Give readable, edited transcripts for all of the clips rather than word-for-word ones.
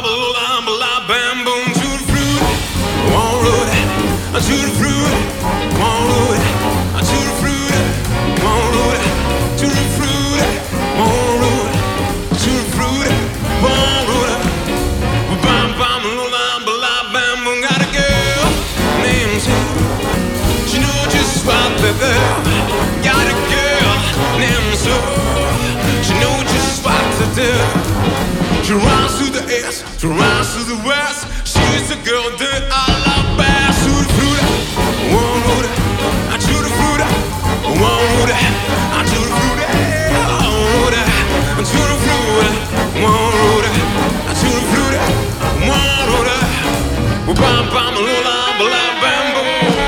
She runs to the east, she runs to the west. She's the girl that I love best. To the fruit, one road, I to the fruit, one road, I to the fruit, one road, I to the fruit, one road, I to the fruit, one road. Bam bam lula bla bamboo.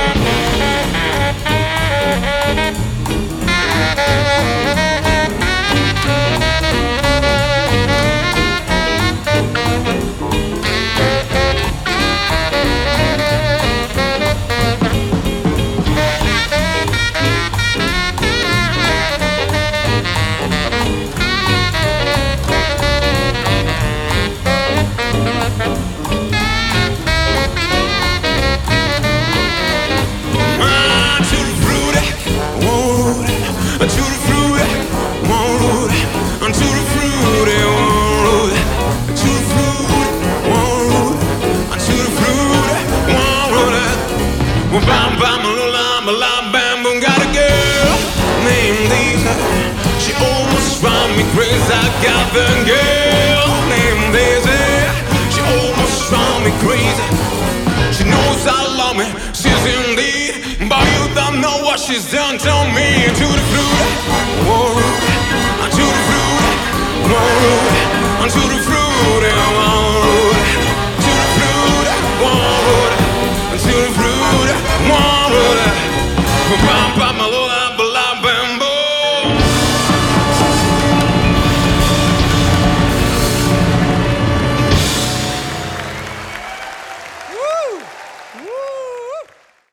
Bam bam la la bam boom. Got a girl named Lisa. She almost drives me crazy. I got the girl named Daisy. She almost drives me crazy. She knows I love me. She's in lead, but you don't know what she's done to me. To the fruit, whoa.